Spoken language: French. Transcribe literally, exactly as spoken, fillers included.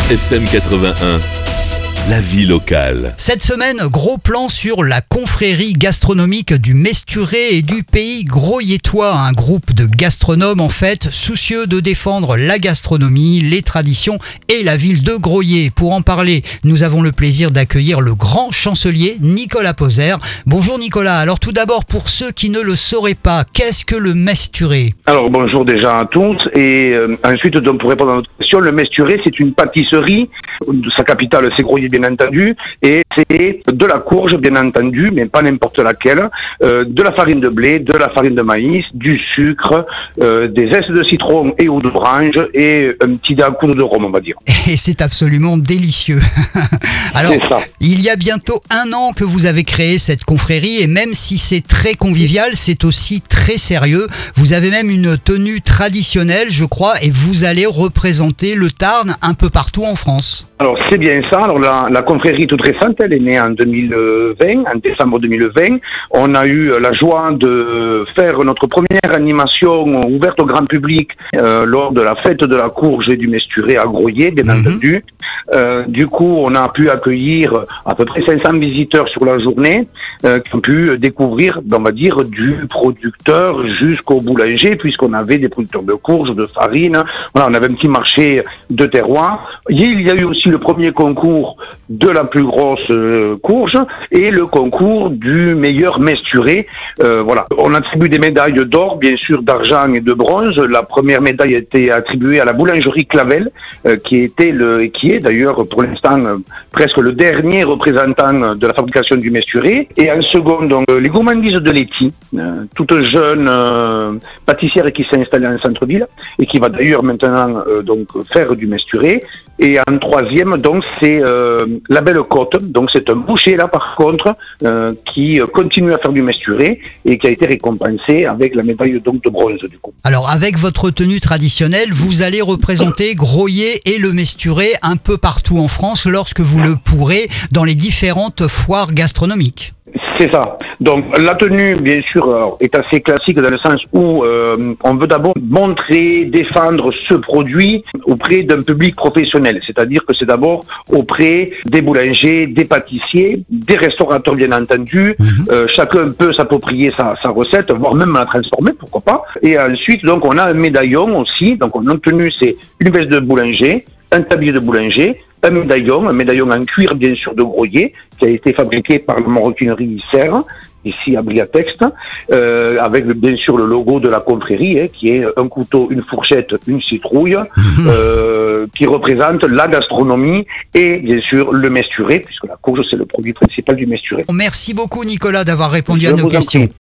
F M quatre-vingt-un, la vie locale. Cette semaine, gros plan sur la confrérie gastronomique du Mesturé et du Pays Grosilletois, un groupe de gastronomes en fait, soucieux de défendre la gastronomie, les traditions et la ville de Groyet. Pour en parler, nous avons le plaisir d'accueillir le grand chancelier Nicolas Poser. Bonjour Nicolas, alors tout d'abord pour ceux qui ne le sauraient pas, qu'est-ce que le Mesturé ? Alors bonjour déjà à tous et euh, ensuite donc, pour répondre à notre question, le Mesturé c'est une pâtisserie, sa capitale c'est Groyet bien entendu, et c'est de la courge bien entendu, mais pas n'importe laquelle, euh, de la farine de blé, de la farine de maïs, du sucre, euh, des zestes de citron et ou d'orange et un petit coup de rhum on va dire. Et c'est absolument délicieux. Alors, c'est ça. Il y a bientôt un an que vous avez créé cette confrérie et même si c'est très convivial, c'est aussi très sérieux. Vous avez même une tenue traditionnelle, je crois, et vous allez représenter le Tarn un peu partout en France. Alors c'est bien ça. Alors la, la confrérie toute récente, elle est née en deux mille vingt, en décembre deux mille vingt. On a eu la joie de faire notre première animation ouverte au grand public euh, lors de la fête de la courge et du Mesturé à Groyet, bien mm-hmm. entendu. Euh, du coup, on a pu accueillir à peu près cinq cents visiteurs sur la journée euh, qui ont pu découvrir, on va dire, du producteur jusqu'au boulanger, puisqu'on avait des producteurs de courge, de farine. Voilà, on avait un petit marché de terroir. Il y a eu aussi le premier concours de la plus grosse euh, courge et le concours du meilleur Mesturé. Euh, voilà, on attribue des médailles d'or, bien sûr d'argent et de bronze. La première médaille a été attribuée à la boulangerie Clavel, euh, qui était le, qui est d'ailleurs pour l'instant euh, presque le dernier représentant de la fabrication du Mesturé. Et en second, donc euh, les gourmandises de Letty, euh, toute jeune euh, pâtissière qui s'est installée en centre-ville et qui va d'ailleurs maintenant euh, donc faire du Mesturé. Et en troisième, donc, c'est euh, la Belle Côte. Donc, c'est un boucher, là, par contre, euh, qui continue à faire du Mesturé et qui a été récompensé avec la médaille donc, de bronze, du coup. Alors, avec votre tenue traditionnelle, vous allez représenter Groyet et le Mesturé un peu partout en France lorsque vous le pourrez dans les différentes foires gastronomiques. C'est ça. Donc la tenue, bien sûr, est assez classique dans le sens où euh, on veut d'abord montrer, défendre ce produit auprès d'un public professionnel. C'est-à-dire que c'est d'abord auprès des boulangers, des pâtissiers, des restaurateurs bien entendu. Mmh. Euh, chacun peut s'approprier sa, sa recette, voire même la transformer, pourquoi pas. Et ensuite, donc on a un médaillon aussi. Donc on a une tenue, c'est une veste de boulanger, un tablier de boulanger, un médaillon, un médaillon en cuir bien sûr de Groyet, qui a été fabriqué par la maroquinerie Serre, ici à Briatex, euh, avec bien sûr le logo de la confrérie, hein, qui est un couteau, une fourchette, une citrouille, euh, qui représente la gastronomie et bien sûr le Mesturé, puisque la courge c'est le produit principal du Mesturé. Merci beaucoup Nicolas d'avoir répondu Je à nos questions.